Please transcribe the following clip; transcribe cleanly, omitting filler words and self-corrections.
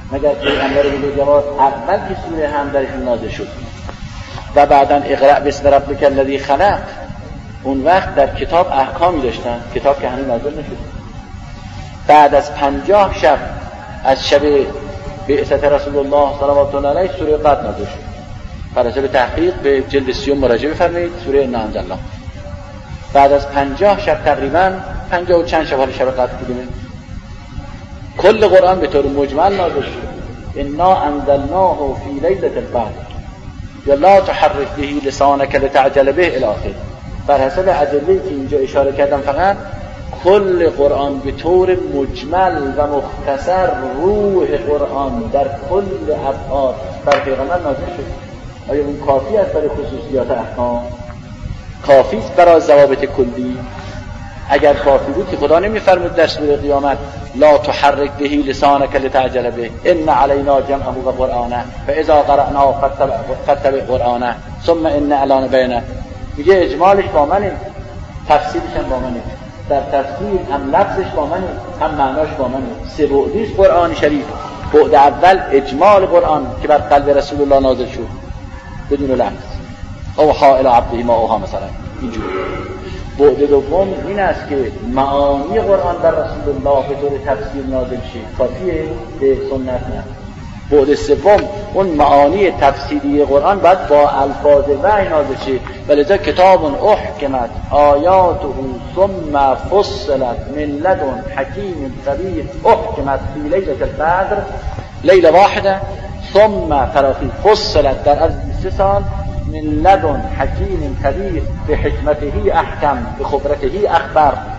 مگر پیغمبر بزرگوار اول که سوره هم درشون نازل شد و بعداً اقرأ باسم ربک الذی خلق، اون وقت در کتاب احکامی داشتن، کتاب که هنوز نازل نشد. بعد از 50 شب از شب بعثت رسول الله صلوات الله علیه سوره قدر نازل شد. بر حسب تحقیق به جلد 30 مراجعه بفرمایید، سوره انا انزلنا. بعد از 50 شب تقریبا 50 و چند شب، حال شب قدر بودیم، کل قرآن به طور مجمل نازل شد. انا انزلناه فی لیلة القدر یا لا تحرک به لسانک لتعجل به الی آخر. بر حسب ادله‌ای که اینجا اشاره کردم فقط کل قرآن به طور مجمل و مختصر روح قرآن در کل ابعاد بر پیغمبر نازل شد. آیا اون کافی است برای خصوصیات احکام؟ کافی است برای ضوابط کلی؟ اگر کافی بود که خدا نمی‌فرمود در سوره قیامت لا تحرک به لسانک لتعجل به ان علینا جمعه و قرآنه فاذا قرأناه فاتبع قرآنه ثم ان اعلان بینه. میگه اجمالش با منه، تفسیرش هم با منه، در تفسیر هم لفظش با منه هم معناش با منه. سه بعدی است قرآن شریف. بعد اول اجمال قرآن که بر قلب رسول الله نازل شد بدون لفظ، اوحی الی عبده ما اوحی مثلا اینجوری. بعد دوم این است که معانی قرآن در رسول الله به طور تفسیر نازل شد، کافیه به سنت نه. بعد سوم اون معانی تفسیری قرآن باید با الفاظ وحی نازل شد. ولذا کتاب احکمت آیاته ثم فصلت من لدن حکیم خبیر احکمت فی لیلة القدر لیله واحده ثم فراخی فصلت در از 3 سال من لدن حکیم خبیر به حکمته احکم به خبرته اخبر.